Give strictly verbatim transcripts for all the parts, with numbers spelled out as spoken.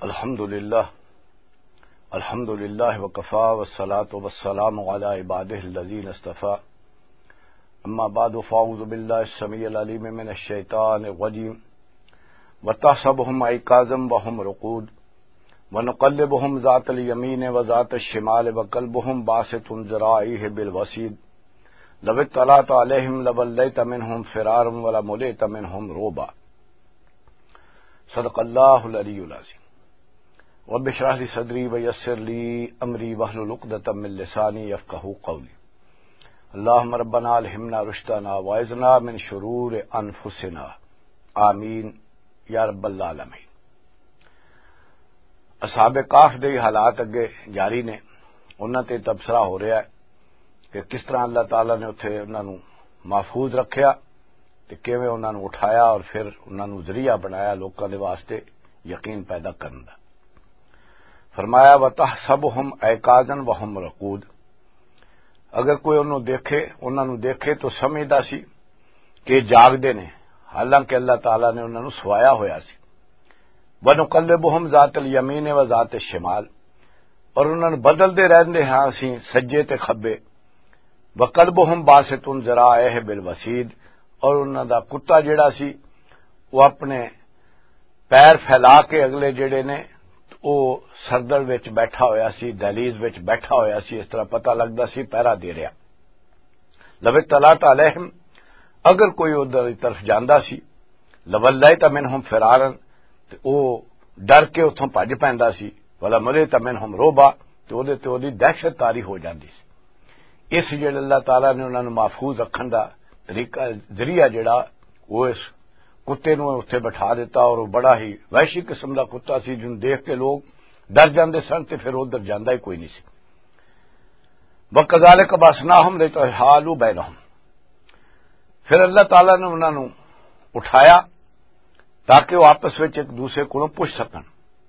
الحمد للہ الحمد للہ وکفا والصلاة والسلام علی عبادہ الذین اصطفیٰ اما بعد فاعوذ باللہ السمیع العلیم من الشیطان الرجیم وتحسبهم ایقاظا وهم رقود ونقلبهم ذات الیمین وذات الشمال وقلبهم باسط ذراعیہ بالوسید لو اطلعت علیہم لولیت منهم فرارا ولملئت منهم رعبا. صدق اللہ العلی العظیم. رب اشرح لي صدری ویسر لی امری واحلل عقدۃ من لسانی یفقہوا قولی. اللہم ربنا الہمنا رشدنا واعذنا من شرور انفسنا آمین یا رب العالمین. اصحاب کہف دے حالات اگے جاری نے، انہاں تے تبصرہ ہو رہا ہے کہ کس طرح اللہ تعالیٰ نے اتھے انہاں نوں محفوظ رکھیا تے کیویں انہاں نوں اٹھایا اور پھر انہاں نوں ذریعہ بنایا لوکاں دے واسطے یقین پیدا کرن دا. فرمایا وَتَحْسَبُهُمْ ایقاظًا وَهُمْ رقود. اگر کوئی انہوں دیکھے انہوں نے دیکھے تو سمجھدا سی کہ جاگ دے نے، حالانکہ اللہ تعالیٰ نے انہوں نے سوایا ہویا سی. وَنُقَلِّبُهُمْ ذَاتَ الْيَمِينِ وَذَاتَ الشِّمَال، اور انہوں نے بدل دے رہندے ہاں سی سجے تے کھبے. وَقَلْبُهُمْ بَاسِطٌ ذَرَائِهِ بِالْوَسِيدِ، اور انہوں دا کتا جڑا سی وہ اپنے پیر پھیلا کے اگلے جڑے نے او سردڑ وچ بیٹھا ہویا سی، دہلیز وچ بیٹھا ہویا سی، اس طرح پتہ لگدا سی پہرا دے رہا. لو اطلعت علیہم، اگر کوئی ادھر کی طرف جاندا سی، لولیت منہم فرارا، تے او ڈر کے اتھوں بھج پیندا سی، ولملئت منہم رعبا، تے اودے تے اودی دہشت طاری ہو جاندی سی. اس جڑے اللہ تعالیٰ نے انہاں نوں محفوظ رکھن دا طریقہ ذریعہ جڑا وہ اس کتے نو اتنے بٹھا دیتا، اور وہ بڑا ہی وحشی قسم کا کتا سی جن دیکھ کے لوگ ڈر جاندے سن تے پھر ادھر جاندا ہی کوئی نہیں سی. وَكَذَلِكَ بَعَثْنَاهُمْ لِتَحَالُوا بَيْنَهُمْ، پھر اللہ تعالیٰ نے انہاں نوں اٹھایا تاکہ وہ آپس وچ ایک دوسرے کو پوچھ سکن.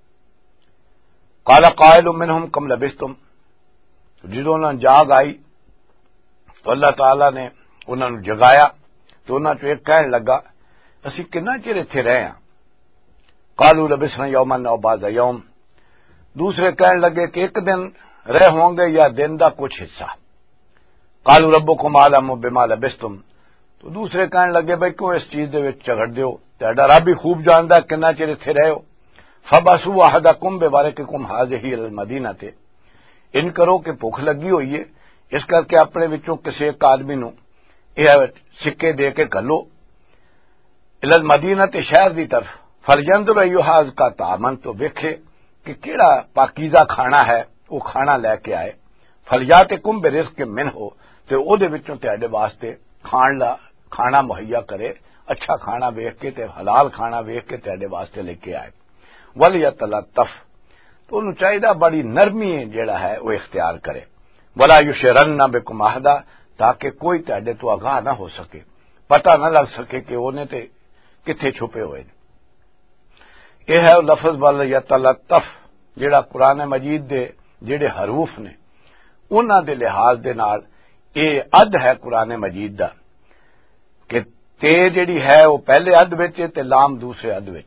قَالَ قَائِلٌ مِّنْهُمْ كَمْ لَبِثْتُمْ، جدوں انہاں جاگ آئی تو اللہ تعالیٰ نے انہاں نوں جگایا تو انہاں چوں ایک کہن لگا اسی کنا چر اتنے رہے ہیں. قالوا لبثنا یوما او بعض یوم، دوسرے کہنے لگے کہ ایک دن رہے ہوں گے یا دن دا کچھ حصہ. قالوا ربکم اعلم بما لبثتم، تو دوسرے کہنے لگے بھائی کیوں اس چیز دے وچ جھگڑ دیو، تہاڈا رب ہی خوب جاندا ہے کنا چر اتنے رہے ہو. فبعثوا احدکم بورقکم هذه الى المدینہ، ان کرو کہ بھوک لگی ہوئی ہے، اس کر کے اپنے وچوں کسی ایک آدمی نو یہ سکے دے کے گھلو الى المدینہ تے شہر دی طرف. فلینظر ایھا کا طعاما، تو ویکھے کہ کیڑا پاکیزہ کھانا ہے وہ کھانا لے کے آئے. فلیاتکم برزق منہ، تے او دے وچوں تہاڈے واسطے کھان لا کھانا مہیا کرے، اچھا کھانا ویکھ کے تے حلال کھانا ویکھ کے تہاڈے واسطے لے کے آئے. ولیتلطف، تو انہوں چاہیے بڑی نرمی جیڑا ہے وہ اختیار کرے. ولا یشرن بکم احدا، تاکہ کوئی تہاڈے تو آگاہ نہ ہو سکے، پتہ نہ لگ سکے کہ اونے تے کتنے چھپے ہوئے. یہ ہے لفظ ولیتلطف جڑا قرآن مجید دے جڑے حروف نے انہاں دے لحاظ دے نال اے اد ہے قرآن مجید دا کہ تے جڑی ہے وہ پہلے اد وچ تے لام دوسرے اد وچ.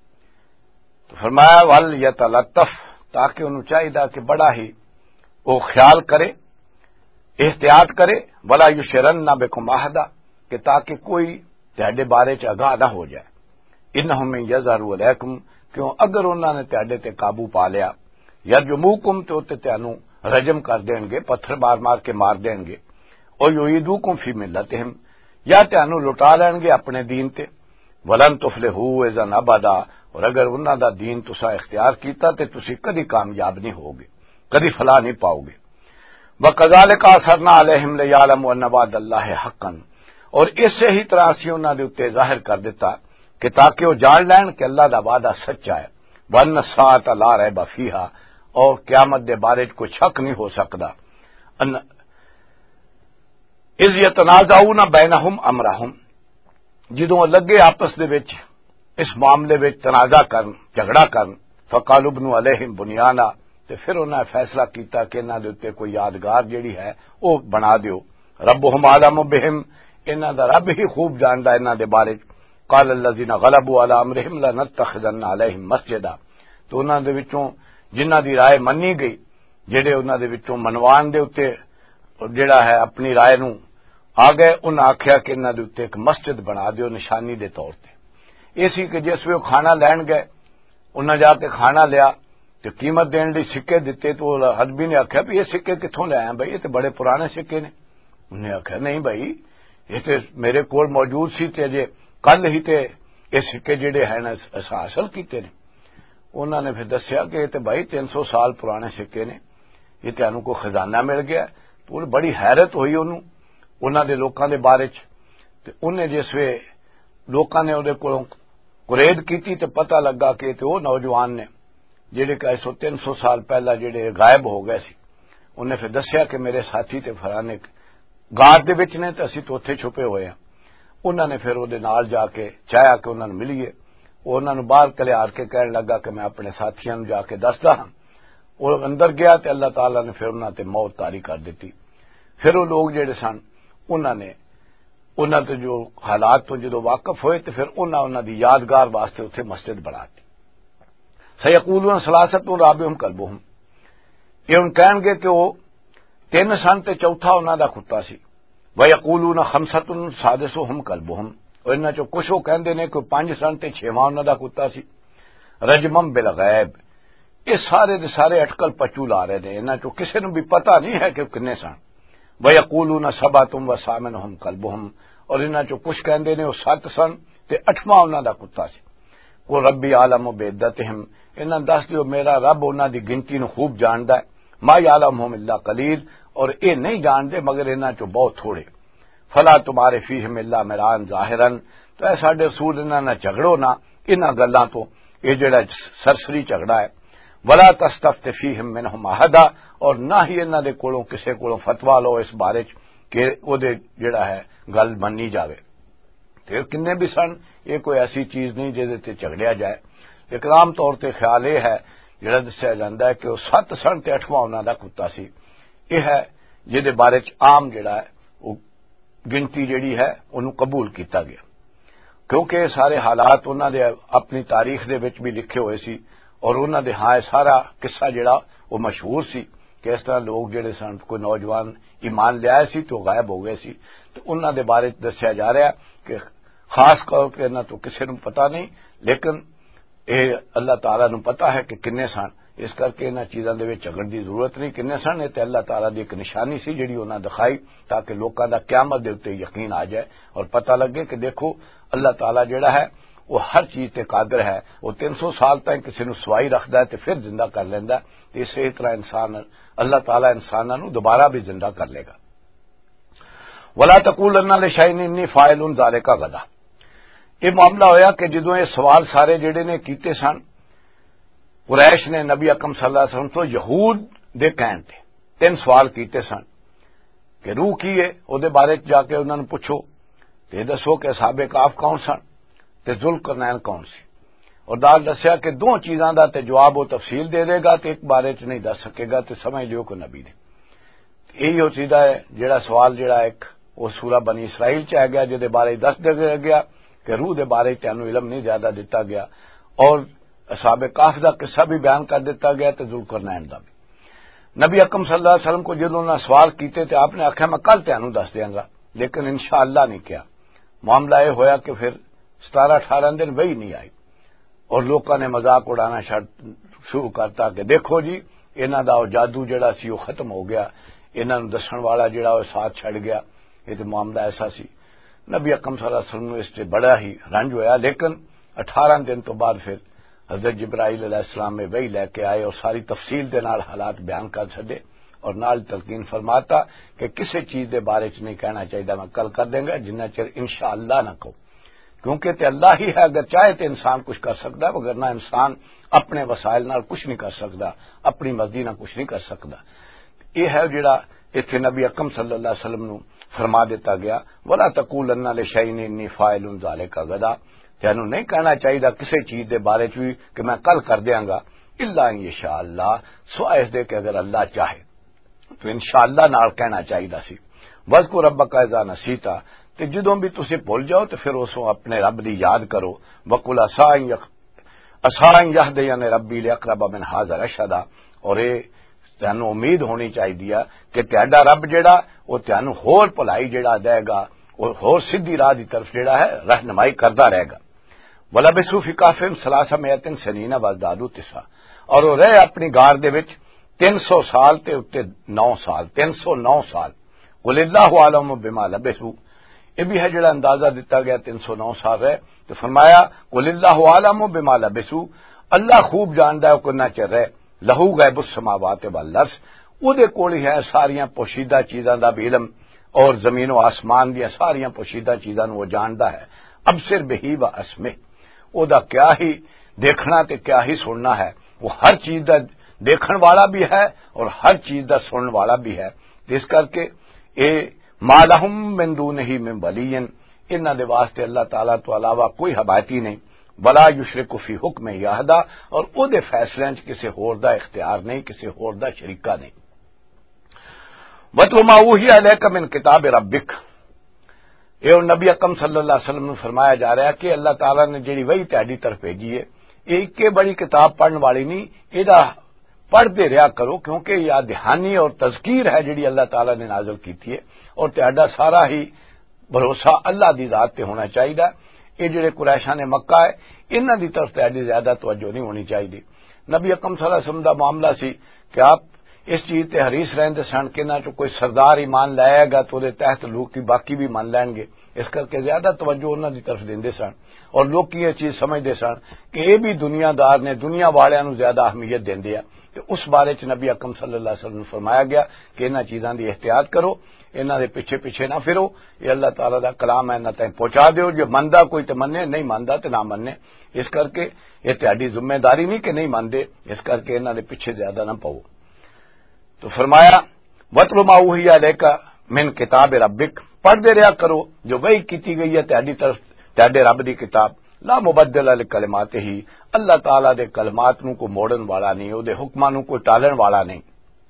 تو فرمایا ولیتلطف، تاکہ انہوں چاہیے کہ بڑا ہی وہ خیال کرے، احتیاط کرے. ولا یشرن بکم احدا، کہ تاکہ کوئی تہاڈے بارے چ آگاہ نہ ہو جائے. انہم یظہروا علیکم، کیوں اگر انہوں نے تہاڈے تے قابو پا لیا، یرجموکم، تو تے تانوں رجم کر دیں گے، پتھر مار مار کے مار دیں گے. او یعیدوکم فی ملتہم، یا تانوں لٹا لین گے اپنے دین تے. ولن تفلحوا اذا ابدا، اور اگر انہاں دا دین تساں اختیار کیتا تے تسی کدی کامیاب نہیں ہوگے، کدی فلاح نہیں پاؤ گے. وکذالک اثرنا علیہم لیعلموا ان وعد اللہ حقا، اور اسی ہی طرح اسی انہاں دے اوتے ظاہر کر دیتا کہ تاکہ وہ جان لین کہ اللہ دا وعدہ سچا ہے. وَأَنَّ السَّاعَةَ لَا رَيْبَ فِيهَا، اور قیامت دے بارے کوئی شک نہیں ہو سکتا. اِذْ يَتَنَازَعُونَ بَيْنَهُمْ أَمْرَهُمْ، جدوں لگے آپس دے وچ اس معاملے وچ تنازع کرن، جھگڑا کرن. فَقَالُوا ابْنُوا عَلَيْهِمْ بُنْيَانًا، تے پھر انہاں نے فیصلہ کیتا کہ انہاں دے اوتے کوئی یادگار جیڑی ہے وہ بنا دیو. ربهم اعلم بهم، انہاں دا رب ہی خوب جاندا انہاں دے بارے. قال الذين غلبوا على امرهم لنتخذن عليهم مسجدا، تو انہاں دے وچوں جنہاں دی رائے منی گئی جڑے انہاں دے وچوں منوان دے اوتے جڑا ہے اپنی رائے نو آ گئے، انہاں آکھیا کہ انہاں دے اوتے ایک مسجد بنا دیو نشانی دے طور تے۔ یہ سی کہ جس ویلے کھانا لین گئے انہاں جا کے کھانا لیا تے قیمت دین لئی سکے دتے، تو حدبی نے آکھیا بھی یہ سکے کتھوں لے آئے بھائی، یہ تے بڑے پرانے سکے نے۔ انہوں نے آکھیا نہیں بھائی، یہ تے میرے کول موجود سی تے اجے کل ہی تے یہ سکے جڑے ہیں نا اساں حاصل کیتے نے۔ انہوں نے پھر دسیا کہ یہ تے بھائی تین سو سال پرانے سکے نے، یہ تانوں کو خزانہ مل گیا۔ تو بڑی حیرت ہوئی انہوں انہاں دے لوکاں دے بارے چ، تے انہیں جس وے لوکاں نے اودے کولوں قرید کیتی تے پتہ لگا کہ تے وہ نوجوان نے جڑے کہ سو تین سو سال پہلا جڑے غائب ہو گئے سی۔ انہیں پھر دسیا کہ میرے ساتھی تے فلانے غار دے وچ نے تے اسی تو اوتھے چھپے ہوئے ہیں۔ انہوں نے پھر اودے نال جا کے چاہیا کہ انہوں نے ملیے، وہ انہوں نے باہر کلیار کے کہنے لگا کہ میں اپنے ساتھیاں نوں جا کے دسدا ہاں۔ وہ اندر گیا تے اللہ تعالیٰ نے پھر انہاں تے موت طاری کر دیتی۔ پھر وہ لوگ جڑے سن انہوں نے انہاں تے جو حالات تو جدو واقف ہوئے تے پھر انہاں انہاں دی یادگار واسطے اتنے مسجد بنا دی۔ سیقولون ثلاثۃ رابعہم کلبہم، یہ ان کہن گے کہ وہ تین سن تے چوتھا انہاں دا کتا سی۔ ویقولون خمسۃ سادسہم کلبہم، اور انہاں چوں کچھ وہ کہندے نے کہ پنج سن تے چھواں انہاں دا کتا سی۔ رجمم بالغیب، یہ سارے دے سارے اٹکل پچو لا رہے نے، انہاں چوں کسے نوں بھی پتہ نہیں ہے کہ کنے سن۔ وَيَقُولُونَ سَبْعَةٌ وَثَامِنُهُمْ كَلْبُهُمْ، اور انہاں چوں کچھ کہندے نے وہ سات سن تے اٹھواں انہاں دا کتا سی۔ وہ ربی عالم بعدتہم، انہاں دس دیو میرا رب انہاں دی گنتی نو خوب جاندا ہے۔ ما یعلمہم الا قلیل، اور اے نہیں جاندے مگر انہاں چوں بہت تھوڑے۔ فلا تمہارے فیہم الا مران ظاہرا، تو اے ساڈے رسول انہاں نہ جھگڑو نہ انہاں گلاں تو، یہ جڑا سرسری جھگڑا ہے۔ ولا تستفت فیہم منہم احدا، اور نہ ہی انہاں دے کولوں کسے کولوں فتوی لو اس بارے چ کہ او دے جڑا ہے گل منی جاوے۔ تے کنے بھی سن، یہ کوئی ایسی چیز نہیں جے تے جھگڑیا جائے۔ ایک عام طور تے خیال یہ ہے جڑا دسیا جاندا ہے کہ وہ سات سن تے اٹھواں انہاں دا کتا سی۔ یہ ہے جہدے بارے چ عام جڑا ہے وہ گنتی جڑی ہے انہوں قبول کیتا گیا، کیونکہ سارے حالات انہاں دے اپنی تاریخ دے وچ بھی لکھے ہوئے سی، اور انہاں دے ہاں سارا قصہ جڑا وہ مشہور سی کہ اس طرح لوگ جڑے سن کوئی نوجوان ایمان لے آئے سی تو غائب ہو گئے سی۔ تو انہاں دے بارے دسیا جا رہا ہے کہ خاص طور پہ نہ تو کسی نوں پتہ نہیں، لیکن اے اللہ تعالیٰ نوں پتہ ہے کہ کنے سن، اس کر کے انہاں چیزاں دے وچ جھگڑ دی ضرورت نہیں۔ کنے سن تے اللہ تعالیٰ دی ایک نشانی سی جڑی انہاں دکھائی تاکہ لوکاں دا قیامت دے اوتے یقین آ جائے اور پتہ لگے کہ دیکھو اللہ تعالیٰ جڑا ہے وہ ہر چیز تے قادر ہے، وہ تین سو سال تک کسی نوں سوائی رکھدا ہے تے پھر زندہ کر لیندا ہے۔ اسی طرح انسان اللہ تعالیٰ انساناں نوں دوبارہ بھی زندہ کر لے گا۔ ولا تقولن لشیء انی فاعل ذلک غدا، یہ معاملہ ہویا کہ جدوں یہ سوال سارے جڑے نے کیتے سن قریش نے نبی اکرم صلی اللہ علیہ وسلم تو یہود دے کہن تے تین سوال کیتے سن کہ روح کی ہے، او دے بارے جا کے انہاں نوں پوچھو تے دسو کہ اصحاب کہف کون سن تے ذوالقرنین کون سی، اور دال دسیا کہ دو چیزاں دا تے جواب وہ تفصیل دے دے گا تے ایک بارے چ نہیں دس سکے گا، تے سمجھ لیو کہ نبی نے۔ یہی ہو چیزا ہے جڑا سوال جڑا ایک وہ سورہ بنی اسرائیل چ آ گیا جہدے بارے دس دے گیا کہ روح دے بارے تینوں علم نہیں زیادہ دیتا گیا، اور اصحاب کہف دا قصہ بھی بیان کر دیتا گیا تے ذوالقرنین دا بھی۔ نبی اکرم صلی اللہ علیہ وسلم کو جدوں انہاں سوال کیتے تے آپ نے آکھیا میں کل تینوں دس دیاں گا، لیکن انشاءاللہ نہیں کیا۔ معاملہ یہ ہویا کہ پھر ستارہ اٹھارہ دن وہی نہیں آئی، اور لوکاں نے مذاق اڑانا شروع کرتا کہ دیکھو جی انہاں دا جادو جڑا سی وہ ختم ہو گیا، انہاں نوں دسن والا جڑا وہ ساتھ چھڑ گیا۔ یہ تو معاملہ ایسا سی، نبی اکرم صلی اللہ علیہ وسلم اس سے بڑا ہی رنج ہویا، لیکن اٹھارہ دن تو بعد پھر حضرت جبرائیل علیہ السلام میں وہی لے کے آئے اور ساری تفصیل دے نال حالات بیان کر چھڈے، اور نال تلقین فرماتا کہ کسی چیز دے بارے چ نہیں کہنا چاہیے میں کل کر دیں گا جنہ چر انشاءاللہ نہ کہو، کیونکہ تے اللہ ہی ہے، اگر چاہے تو انسان کچھ کر سکتا ہے، وگرنہ انسان اپنے وسائل نال کچھ نہیں کر سکتا، اپنی مرضی نال کچھ نہیں کر سکتا۔ یہ ہے جڑا ایتھے نبی اکرم صلی اللہ علیہ وسلم نو فرما دیتا گیا ولا تقولن لشیء انی فاعل ذلک غدا، تینوں نہیں کہنا چاہیے کسی چیز دے بارے چ کہ میں کل کر دیاں گا، الا ان یشاء اللہ، سوائے اس دے کہ اگر اللہ چاہے تو انشاءاللہ نال کہنا چاہیے سی۔ وذکر ربک اذا نسیتا، تے جدوں بھی تسی بھول جاؤ تو پھر اسوں اپنے رب دی یاد کرو۔ وقل عسى اسان یہدین ربی لاقرب من ھذا رشدا، اور یہ تینوں امید ہونی چاہیے کہ تہاڈا رب جڑا وہ تینوں ہور بھلائی جڑا دے گا، اور ہور سیدھی راہ دی طرف جڑا ہے رہنمائی کردا رہے گا۔ وَلَبِثُوا فِي كَهْفِهِمْ ثَلَاثَمِائَةٍ سِنِينَ وَازْدَادُوا تِسْعًا، اور وہ رہے اپنی غار دے وچ تین سو سال تے اتے نو سال، تین سو نو سال۔ قُلِ اللَّهُ أَعْلَمُ بِمَا لَبِثُوا، یہ بھی ہے جڑا اندازہ دیتا گیا تین سو نو سال رہے، تو فرمایا قُلِ اللَّهُ أَعْلَمُ بِمَا لَبِثُوا، اللہ خوب جاندا ہے کنا چر رہے، لہو غیب السماوات والارض، او دے کول ہی ہے ساریاں پوشیدہ چیزاں دا بھی علم، اور زمین و آسمان دیا ساریاں پوشیدہ چیزاں وہ جاندا ہے۔ اب صرف بہی و اسمہ، او دا کیا ہی دیکھنا تے کیا ہی سننا ہے، وہ ہر چیز دا دیکھن والا بھی ہے اور ہر چیز دا سنن والا بھی ہے۔ اس کر کے اے ما لہم من دونہ من ولی، انہاں دے واسطے اللہ تعالیٰ تو علاوہ کوئی حمایتی نہیں، ولا یشرک فی حکم احد، اور او دے فیصلے وچ کسی ہور دا اختیار نہیں، کسی ہور دا شریکہ نہیں۔ وَاتْلُ مَا أُوحِیَ إِلَیکَ مِن کتاب ربک، یہ نبی اکرم صلی اللہ علیہ وسلم نے فرمایا جا رہا ہے کہ اللہ تعالیٰ نے جڑی وہی تہاڈی طرف بھیجی ہے، ایک کے بڑی کتاب پڑھن والی نہیں، یہ پڑھتے رہا کرو، کیونکہ یہ دہانی اور تذکیر ہے جڑی اللہ تعالیٰ نے نازل کی ہے، اور تہاڈا سارا ہی بھروسہ اللہ دی ذات تے ہونا چاہیے۔ یہ جڑے قریشاں نے مکہ ہے، انہاں دی طرف تہاڈی زیادہ توجہ نہیں ہونی چاہیے۔ نبی اکرم صلی اللہ علیہ وسلم دا معاملہ سی کہ آپ اس چیز تے حریص رہندے سن کہ نہ جو کوئی سردار ایمان لائے گا تو دے تحت لوگ کی باقی بھی مان لین گے، اس کر کے زیادہ توجہ انہاں دی طرف دیندے سن، اور لوگ کی یہ چیز سمجھدے سن کہ یہ بھی دنیا دار نے، دنیا والیاں نو زیادہ اہمیت دیندے ہیں۔ کہ اس بارے چ نبی اکرم صلی اللہ علیہ وسلم نے فرمایا گیا کہ انہاں چیزاں دی احتیاط کرو، انہاں دے پیچھے پیچھے نہ پھرو، یہ اللہ تعالیٰ دا کلام ہے، انہاں تائیں پہنچا دیو، جو مندا کوئی تے مننے، نہیں ماندا تے نہ مننے، اس کر کے یہ تہاڈی ذمہ داری نہیں کہ نہیں ماندے، اس کر کے انہاں دے پیچھے زیادہ نہ پاؤ۔ تو فرمایا وَاتْلُ مَا أُوحِیَ إِلَیکَ مِن کتاب ربک، پڑھتے رہا کرو جو وحی کیتی گئی ہے تہاڈی طرف تہاڈے رب دی کتاب، لا مبدل لکلماتہ، اللہ تعالیٰ دے کلمات نو کو موڑن والا نہیں، او دے حکماں نو کوئی ٹالن والا نہیں،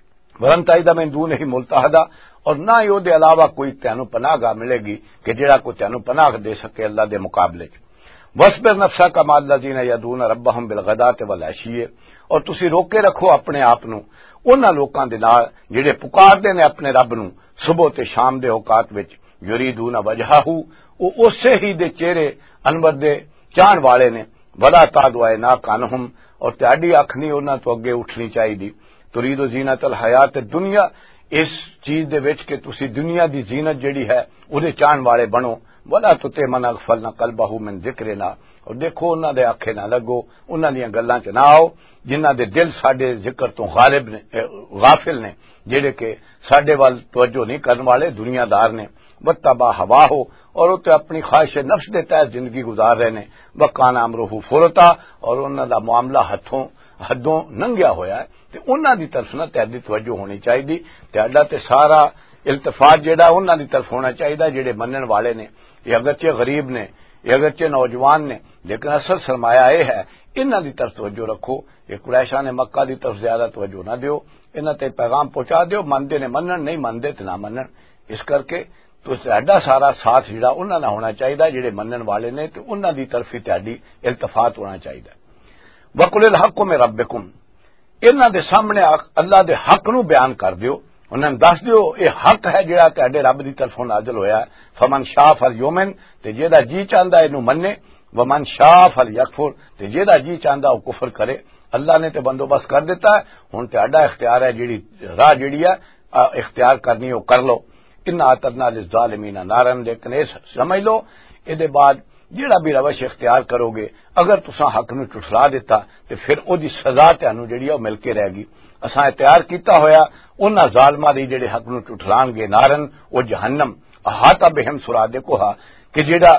ولن تجد من دونہ ملتحدا، اور نہ ہی او دے علاوہ کوئی تینوں پناہ گاہ ملے گی کہ جڑا کوئی تینوں پناہ دے سکے اللہ دے مقابلے چ۔ وَاصْبِرْ نَفْسَكَ مَعَ الَّذِينَ يَدْعُونَ رَبَّهُمْ بِالْغَدَاةِ وَالْعَشِيِّ، اور تسی روکے رکھو اپنے آپ نو انہاں لوکاں دے نال جڑے پکاردے نے اپنے رب نو صبح تے شام دے اوقات وچ، یریدون وجہہ، او اسے ہی دے چہرے انور دے چاہن والے نے، ولا تعد عیناک عنہم، اور تہاڈی اکھ نہیں انہاں تو اگے اٹھنی چاہیے، ترید زینت الحیات الدنیا، اس چیز دے وچ کہ تسی دنیا دی زینت جڑی ہے او دے چاہن والے بنو، ولا تطع من اغفلنا قلبہ من ذکرنا، اور دیکھو انہاں دے آکھے نہ لگو، انہاں دیاں گلاں چ نہ آؤ جنہاں دے دل ساڈے ذکر تو غالب نے، غافل نے، جڑے کہ ساڈے وال توجہ نہیں کرن والے، دنیا دار نے، وتبع ہوا ہو، اور وہ تو اپنی خواہش نفس دے تحت زندگی گزار رہے نے، وکان امرہ فرطا، اور انہاں دا معاملہ ہتھوں حدوں ننگیا ہویا ہے، تے انہاں دی طرف نہ تہاڈی توجہ ہونی چاہیے، تہاڈا تے سارا التفات جڑا انہاں دی طرف ہونا چاہیے جڑے منن والے نے، یہ اگرچہ غریب نے، یہ اگرچہ نوجوان نے، لیکن اصل سرمایہ یہ ہے انہاں دی طرف توجہ رکھو، یہ قریشاں نے مکہ دی طرف زیادہ توجہ نہ دیو، انہاں تے پیغام پہنچا دیو، مندے نے منن، نہیں مندے تے نہ منن، اس کر کے تو تہاڈا سارا ساتھ جڑا انہاں نہ ہونا چاہیے جڑے منن والے نے، تے انہاں دی طرف ہی تہاڈی التفات ہونا چاہیے۔ وَقُلِ الْحَقُّ مِن رَبِّكُمْ، انہاں دے سامنے اللہ دے حق نو بیان کر دیو، انہاں دس دیو یہ حق ہے جڑا تہاڈے رب دی طرفوں نازل ہویا ہے، فمن شاء فلیؤمن، تے جیڑا جی چاہندا اینو مننے، ومن شاء فلیکفر، تے جیڑا جی چاہندا او کفر کرے، اللہ نے تے بندوبست کر دیتا ہے، ہن تہاڈا اختیار ہے جیڑی راہ جیڑی ہے اختیار کرنی او کر لو، ان اعتدنا للظالمین نارا، لیکن یہ سمجھ لو اے دے بعد جیڑا بھی روش اختیار کرو گے، اگر تساں حق نو ٹھٹلا دیتا تے پھر او دی سزا تانوں جیڑی ہے او مل کے رہے گی، اساں تیار کیتا ہویا انہاں ظالماں دی جڑے حق نو ٹھٹلان گے، نارن او جہنم، احاطہ بہم سرادقھا، کہ جیڑا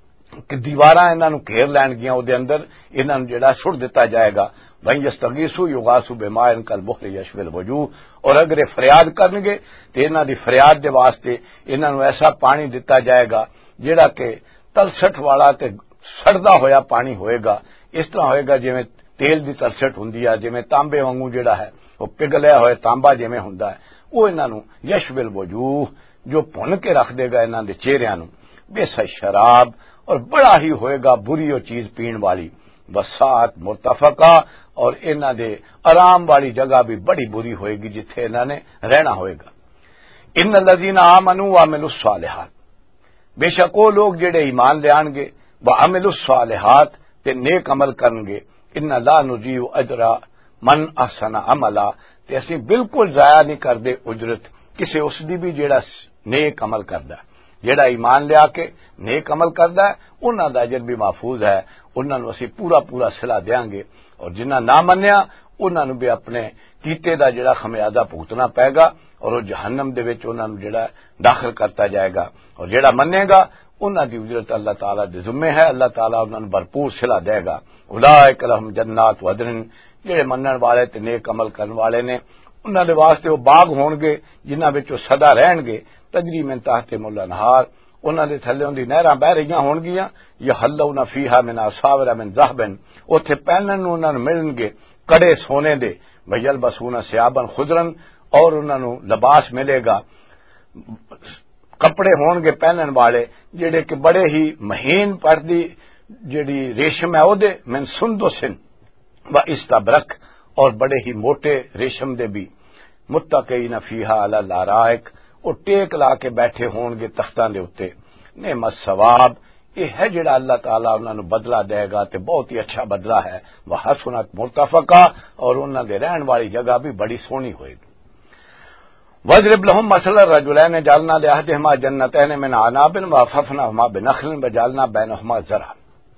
کہ دیواراں انہاں نو گھیر لین گیاں، او دے اندر انہاں نو جڑا سٹ دتا جائے گا، وَإِن يَسْتَغِيثُوا يُغَاثُوا بِمَاءٍ كَالْمُهْلِ يَشْوِي الْوُجُوهَ، اور اگر یہ فریاد کرن گے تے انہاں دی فریاد دے واسطے انہاں نو ایسا پانی دتا جائے گا جیڑا کہ تلسٹ والا تے سڑدا ہویا پانی ہوئے گا، اس طرح ہوئے گا جویں تیل دی تلسٹ ہوندی ہے، جویں تانبے وانگوں جڑا ہے وہ پگھلیا ہوئے تانبا جویں ہوندا ہے، وہ انہاں نو یشوی الوجوہ، جو بھن کے رکھ دے گا انہاں دے چہریاں نو، بے شراب، اور بڑا ہی ہوئے گا بری وہ چیز پین والی، وساعت مرتفقہ، اور انہاں دے آرام والی جگہ بھی بڑی بری ہوئے گی جتھے انہاں نے رہنا ہوئے گا۔ ان الذین آمنوا وعملوا الصالحات، بے شک وہ لوگ جڑے ایمان لے آن گے، وعملوا الصالحات تے نیک عمل کرن گے، ان لا نضیع اجر من احسن عملا، تے اسی بالکل ضائع نہیں کردے اجرت کسے اس دی بھی جیڑا نیک عمل کردا ہے، جیڑا ایمان لے آ کے نیک عمل کردا ہے انہاں دا اجر بھی محفوظ ہے، انہاں نوں اسی پورا پورا صلہ دیاں گے، اور جنہاں نہ منیا انہاں نوں بھی اپنے کیتے دا جڑا خمیازہ بھگتنا پائے گا، اور وہ جہنم دے وچ انہاں نوں جڑا داخل کرتا جائے گا، اور جڑا منے گا انہاں دی اجرت اللہ تعالیٰ دے ذمے ہے، اللہ تعالیٰ انہاں نوں بھرپور صلہ دے گا۔ اولئک لہم جنات عدن، جڑے منن والے تے نیک عمل کرن والے نے انہاں دے واسطے وہ باغ ہون گے جنہاں وچ وہ سدا رہن گے، تجری من تحتہم الانہار، انہاں دے تھلے دی نہراں بہ رہیاں ہون گیاں، یحلون فیہا من اساور من ذہب، اوتھے پہنن نوں انہاں نوں ملن گے کڑے سونے دے، ویلبسون ثیابا خضرا، اور انہاں نوں لباس ملے گا، کپڑے ہون گے پہنن والے جڑے کہ بڑے ہی مہین پردی جڑی ریشم ہے او دے، من سندسن و استبرق، اور بڑے ہی موٹے ریشم دے بھی، متقین فیہا علی الارائک، وہ ٹیک لا کے بیٹھے ہون گے تختاں دے اوتے، نعم الثواب، یہ ہے جڑا اللہ تعالیٰ انہاں نوں بدلہ دے گا تے بہت ہی اچھا بدلہ ہے، وحسنت مرتفقہ، اور انہاں دے رہن والی جگہ بھی بڑی سونی ہوئے گی۔ وَاضْرِبْ لَهُم مَثَلَ الرَّجُلَيْنِ جَعَلْنَا لِأَحَدِهِمَا جَنَّتَيْنِ مِنْ أَعْنَابٍ وَحَفَفْنَاهُمَا بِنَخْلٍ وَجَعَلْنَا بَيْنَهُمَا زَرْعًا،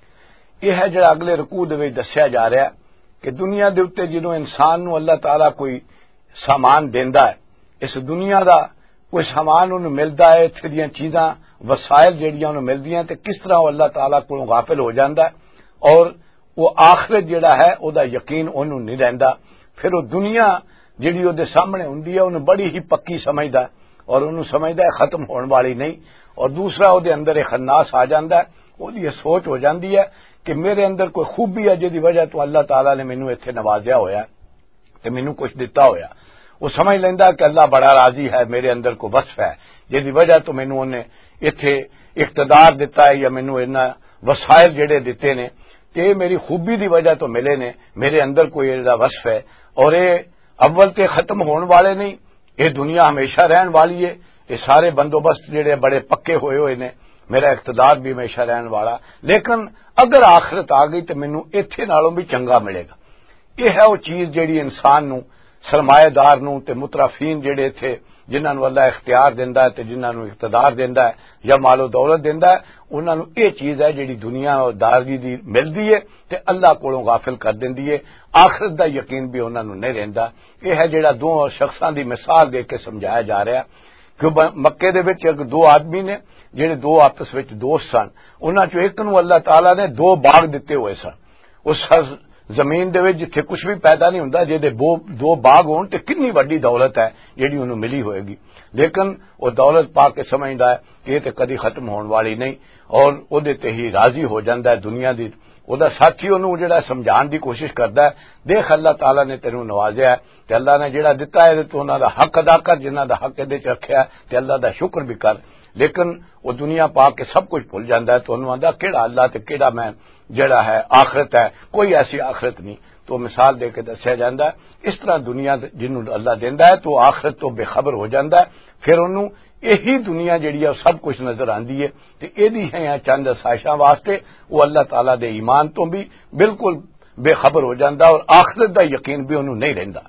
یہ ہے جڑا اگلے رکوع دے وچ دسیا جا رہا ہے کہ دنیا دے اوتے جدوں انسان نو اللہ تعالیٰ کوئی سامان دیندا ہے، اس دنیا دا کوئی سامان انہوں ملدا ہے، اتھے دیاں چیزاں وسائل جڑیاں انہوں ملدیاں تے کس طرح وہ اللہ تعالیٰ کولوں غافل ہو جاندا ہے، اور وہ آخرت جڑا ہے او دا یقین انہوں نہیں رہندا، پھر وہ دنیا جڑی او دے سامنے ہوندی ہے انہوں بڑی ہی پکی سمجھدا ہے، اور انہوں سمجھدا ہے ختم ہون والی نہیں، اور دوسرا او دے اندر ایک خناس آ جاندا ہے، او دی یہ سوچ ہو جاندی ہے کہ میرے اندر کوئی خوبی ہے جدی وجہ تو اللہ تعالیٰ نے مینوں ایتھے نوازیا ہویا ہے تے مینوں کچھ دتا ہویا، وہ سمجھ لیندا کہ اللہ بڑا راضی ہے، میرے اندر کو وصف ہے جدی وجہ تو مینوں انہیں ایتھے اقتدار دیتا ہے یا مینوں انہاں وسائل جڑے دیتے نے تے میری خوبی دی وجہ تو ملے نے، میرے اندر کوئی ایڑا وصف ہے، اور یہ اول تے ختم ہون والے نہیں، یہ دنیا ہمیشہ رہن والی ہے، یہ سارے بندوبست جڑے بڑے پکے ہوئے ہوئے نے، میرا اقتدار بھی ہمیشہ رہن والا، لیکن اگر آخرت آ گئی تو مینوں ایتھے نالوں بھی چنگا ملے گا۔ یہ ہے وہ چیز جیڑی انسان نو سرمایہ دار نو تے مترفین جڑے تھے جنہاں نو اللہ اختیار دیندا ہے تے جنہاں نو اقتدار دیندا ہے یا مال و دولت دیندا ہے، انہاں نو یہ چیز ہے جیڑی دنیا داری دی ملدی ہے تے اللہ کولوں غافل کر دیندی ہے، آخرت دا یقین بھی انہاں نو نہیں رہندا۔ یہ ہے جڑا دو شخصاں دی مثال دے کے سمجھایا جا رہا ہے کہ مکے دے وچ ایک دو آدمی نے جڑے دو آپس وچ دوست سن، انہاں چوں ایک نو اللہ تعالیٰ نے دو باغ دتے ہوئے سن، اس زمین دے وچ جتھے کچھ بھی پیدا نہیں ہوندا، جے دے دو باغ ہون تے کنی وڈی دولت ہے جیڑی انہوں ملی ہوئے گی، لیکن وہ دولت پا کے سمجھدا ہے کہ یہ تے کدی ختم ہون والی نہیں، اور او دے تے ہی راضی ہو جاندا ہے دنیا دی۔ او دا ساتھی انہوں جڑا سمجھان دی کوشش کردا ہے، دیکھ اللہ تعالیٰ نے تینوں نوازیا ہے تے اللہ نے جڑا دتا ہے تو انہاں دا حق ادا کر، جنہاں دا حق دے چ رکھیا ہے تے اللہ دا شکر بھی کر، لیکن وہ دنیا پا کے سب کچھ بھول جاندا ہے تو انہوں آندا کیڑا اللہ تے کیڑا میں جڑا ہے آخرت ہے، کوئی ایسی آخرت نہیں، تو مثال دے کے دسیا جاندا ہے اس طرح دنیا جنوں اللہ دیندا ہے تو آخرت تو بے خبر ہو جاندا ہے، پھر انہوں یہی دنیا جڑی ہے سب کچھ نظر آندی ہے تے ایدی ہے چند آسائشاں واسطے وہ اللہ تعالیٰ دے ایمان تو بھی بالکل بے خبر ہو جاندا اور آخرت دا یقین بھی انہوں نہیں رہندا۔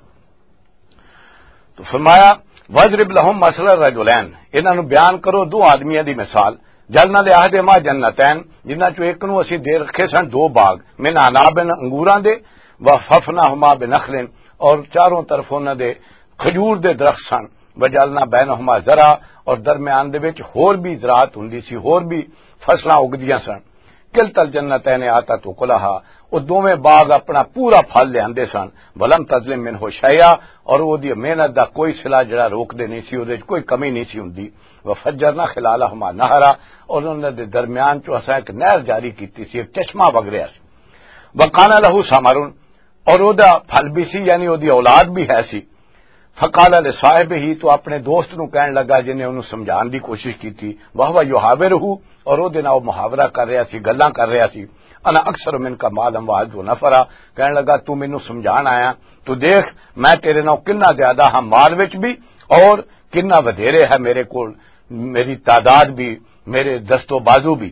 تو فرمایا وَاضْرِبْ لَهُم مَثَلَ الرَّجُلَيْنِ، انہاں نوں بیان کرو دو آدمیاں دی مثال، جَعَلْنَا لِأَحَدِهِمَا جَنَّتَيْنِ، جنہاں چوں ایک نوں اسی دے رکھے سن دو باغ، مِنْ أَعْنَابٍ انگوراں دے، وَحَفَفْنَاهُمَا بِنَخْلٍ، اور چاروں طرف انہاں دے کھجور دے درخت سن، وَجَعَلْنَا بَيْنَهُمَا زَرْعًا، اور درمیان دے وچ ہور بھی زراعت ہوندی سی، ہور بھی فصلاں اگدیاں سن، کلتا الجنتین آتت اکلہا، وہ دوویں باغ اپنا پورا پھل لیاندے سن، ولم تظلم منہ شیئا، اور وہ دی محنت دا کوئی صلہ جڑا روک دے نہیں سی، وہ کوئی کمی نہیں سی ہوندی، وفجرنا خلالہما نہرا، اور انہوں نے درمیان چو اساں ایک نہر جاری کیتی سی، ایک چشمہ وگ رہا سی، وکان لہ ثمرن، اور او دا پھل بھی سی یعنی او دی اولاد بھی ہے سی، فقال لصاحب ہی، تو اپنے دوست نو کہن لگا جنہیں انہوں سمجھان دی کوشش کی تھی، وہ یحاورہ، اور او دے نال محاورہ کر رہا سی، گلاں کر رہا سی، انا اکثر من کا مالم واحد و نفرا کہنے لگا تو مینوں سمجھان آیا تو دیکھ میں تیرے نال کنا زیادہ ہاں مال وچ بھی اور کنا ودھیرے ہے میرے کول میری تعداد بھی میرے دست و بازو بھی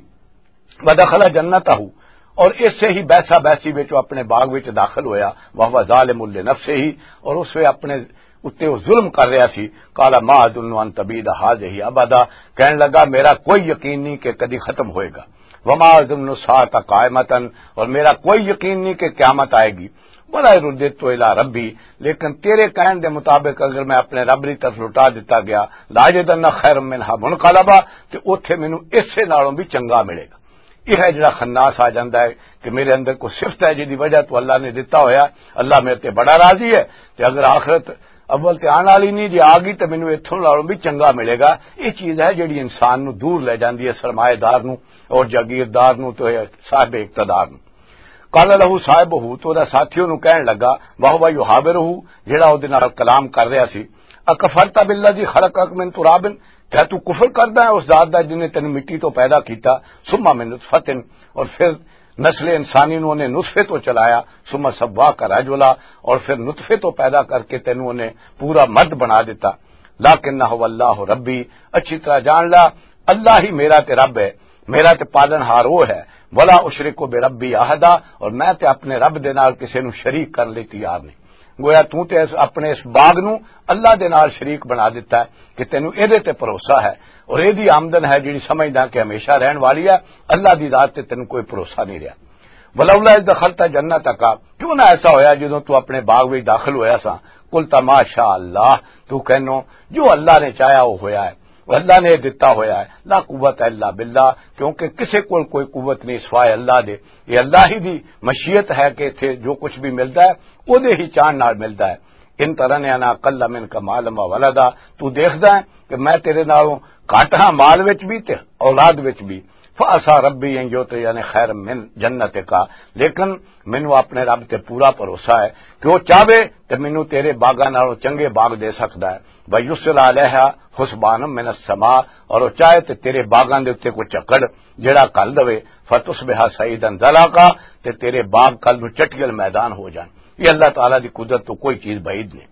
ودخل جنتہ اور اس سے ہی بیسا بیسی وچ اپنے باغ وچ داخل ہویا وہ ظالم لنفسہ ہی اور اس وچ اپنے اتے وہ ظلم کر رہا سی کالا ما اظن ان تبید ہذہ ابدا کہنے لگا میرا کوئی یقین نہیں کہ کبھی ختم ہوئے گا وما اظن الساعۃ قائمۃ اور میرا کوئی یقین نہیں کہ قیامت آئے گی ولا رددت الی ربی لیکن تیرے کہنے دے مطابق اگر میں اپنے رب کی طرف لوٹا دیتا گیا لاجدن خیر منھا منقلبا تے اوتھے مینوں اس سے نالوں بھی چنگا ملے گا یہ ہے جڑا خناس آ جاندا ہے کہ میرے اندر کوئی صفت ہے جی وجہ تو اللہ نے دیتا ہویا اللہ میرے تے بڑا راضی ہے تے اگر آخرت اول تے آن والی نہیں جی آ گئی تو مینوں اتھوں نالوں بھی چنگا ملے گا یہ چیز ہے جڑی انسان نو دور لے جاندی ہے سرمایہ دار نو اور جاگیردار نو تو صاحب اقتدار نو قال له صاحبہ تو دا ساتھیوں نو کہن لگا واہ یحاورہ جڑا او دے نال کلام کر رہا سی اکفرت بالذی خلقک من تراب کیا تو کفر کردا ہے اس ذات دا جن نے تینوں مٹی تو پیدا کیتا ثم من نطفۃ اور پھر نسل انسانی نو نے نطفے تو چلایا ثم سواک رجلا اور پھر نطفے تو پیدا کر کے تینوں نے پورا مرد بنا دیتا لیکنہ اللہ ربی اچھی طرح جان لا اللہ ہی میرا تے رب ہے میرا تے پالنہار وہ ہے ولا اشرک بربی احدا اور میں تے اپنے رب دے نال کسے نو شریک کرن لئی تیار نہیں گویا تو تے اپنے اس باغ نو اللہ دے نال شریک بنا دیتا ہے کہ تینوں اے تے بھروسہ ہے اور اے دی آمدن ہے جڑی سمجھدا کہ ہمیشہ رہن والی ہے اللہ دی ذات تے تینوں کوئی بھروسہ نہیں رہا ولولا اذ دخلت جنتک کیوں نہ ایسا ہویا جدوں تو اپنے باغ وچ داخل ہویا سا قلت ما شاء اللہ تو کہنو جو اللہ نے چاہیا وہ ہویا ہے اللہ نے دیتا ہویا ہے لا قوت الا باللہ کیونکہ کسی کو کوئی قوت نہیں سوائے اللہ دے یہ اللہ ہی دی مشیت ہے کہ تھے جو کچھ بھی ملتا ہے وہ دے ہی چاند نال ملتا ہے ان طرح نے انا قل من کا مال و ولدا تو دیکھدا ہے کہ میں تیرے نالوں گھٹ ہاں مال وچ بھی تے اولاد وچ بھی فاسا ربی ان جو تو یعنی خیر من جنت کا لیکن مینوں اپنے رب تے پورا بھروسہ ہے کہ وہ چاہے تے مینوں تیرے باغاں نالوں چنگے باغ دے سکدا ہے ویسل علیہ حسبان من السماء اور وہ چاہے تے تیرے باغاں دے اوتے کوئی چکڑ جڑا کل دے فتصبح سعیدا ذلاقا تے تیرے باغ کل نو چٹیل میدان ہو جان یہ اللہ تعالی دی قدرت تو کوئی چیز بعید نہیں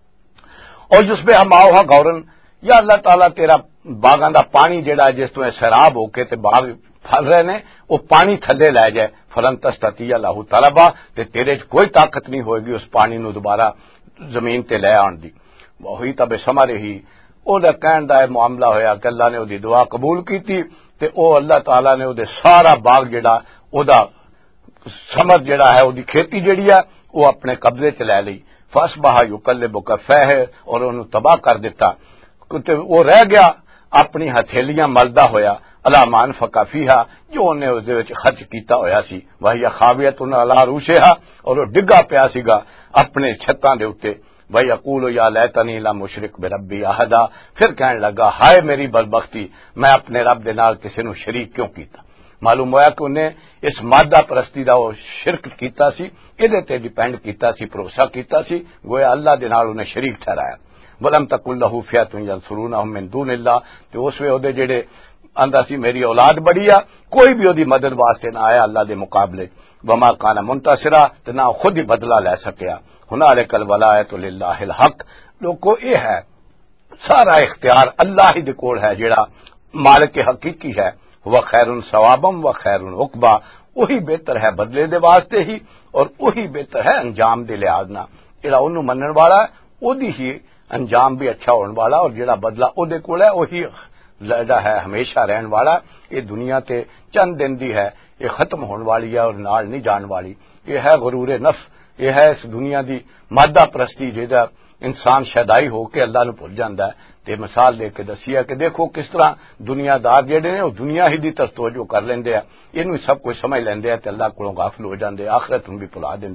اور یصبح ماؤھا غورن یا اللہ تعالیٰ تیرا باغاں دا پانی جڑا جس تو سیراب ہو کے تے باغ پھل رہے نے وہ پانی تھلے لے جائے فلن تستطیع له طلبا تے تیرے کوئی طاقت نہیں ہوئے گی اس پانی نو دوبارہ زمین تے لے آن دی وہی تب سمارے ہی او دا کہن دا معاملہ ہویا کہ اللہ نے او دی دعا قبول کیتی تے او اللہ تعالیٰ نے او دے سارا باغ جڑا او دا ثمر جڑا ہے او دی کھیتی جڑی ہے وہ اپنے قبضے چ لے لئی فاصبح یقلب کفیہ اور انہوں تباہ کر دیتا وہ رہ گیا اپنی ہتھیلیاں ملدا ہویا الامان فقافیہ جو انہیں اس دے وچ خرچ کیتا ہویا سی وہی خاویت علی عروشہا اور وہ ڈگا پیا سیگا اپنے چھتاں دے اوتے بھائی یقول یا لیتنی لم اشرک بربی احدا پھر کہنے لگا ہائے میری بدبختی میں اپنے رب دے نال کسی نو شریک کیوں کیتا معلوم ہوا کہ انہیں اس مادہ پرستی دا وہ شرک کیتا سی ادھے تے ڈیپینڈ کیتا سی بھروسہ کیتا سی گویا اللہ دے نال انہیں شریک ٹھہرایا ولم تکن له فئۃ ینصرونهم من دون اللہ تے اس وے اودے جڑے آندا سی میری اولاد بڑی آ کوئی بھی اودی مدد واسطے نہ آیا اللہ دے مقابلے وما کان منتصرا تے نہ خود ہی بدلہ لے سکیا ہنالک الولایۃ للہ الحق لوگو یہ ہے سارا اختیار اللہ ہی دے کول ہے جڑا مالک حقیقی ہے وہ خیر ثوابم و خیر عقبا وہی بہتر ہے بدلے دے واسطے ہی اور وہی بہتر ہے انجام دے لحاظ نہ جڑا اونوں منن والا ہے اودی ہی انجام بھی اچھا ہونے والا اور جڑا بدلہ او دے کول ہے وہی لڑا ہے ہمیشہ رہن والا یہ دنیا تے چند دن دی ہے یہ ختم ہونے والی ہے اور نال نہیں جان والی یہ ہے غرور نفس یہ ہے اس دنیا دی مادہ پرستی جہاں انسان شیدائی ہو کے اللہ نو بھول جاندا ہے تے مثال دے کے دسی ہے کہ دیکھو کس طرح دنیا دار جڑے نے وہ دنیا ہی دی طرف توجہ کر لیندے ہیں اینو سب کچھ سمجھ لیندے ہیں تے اللہ کولوں غافل ہو جاندے آخرت نو بھی بھلا دیندے ہیں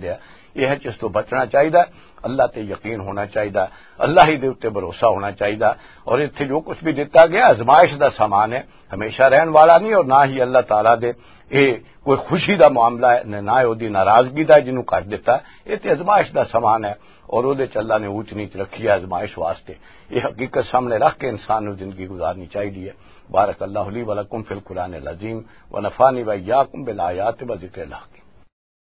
یہ ہے جس تو بچنا چاہیے، اللہ تے یقین ہونا چاہیے، اللہ ہی دے تے بھروسہ ہونا چاہیے، اور اتنے جو کچھ بھی دیتا گیا آزمائش دا سامان ہے، ہمیشہ رہن والا نہیں، اور نہ ہی اللہ تعالیٰ دے اے کوئی خوشی دا معاملہ ہے، نہ دی ناراضگی دا جنوں کر دیتا، یہ تے آزمائش دا سامان ہے، اور وہ اللہ نے اونچ نیچ رکھی ہے آزمائش واسطے، یہ حقیقت سامنے رکھ کے انسان کو زندگی گزارنی چاہیے۔ بارک اللہ لی ولکم فی القرآن العظیم ونفعنی وإیاکم بالآیات و ذکر الحکیم۔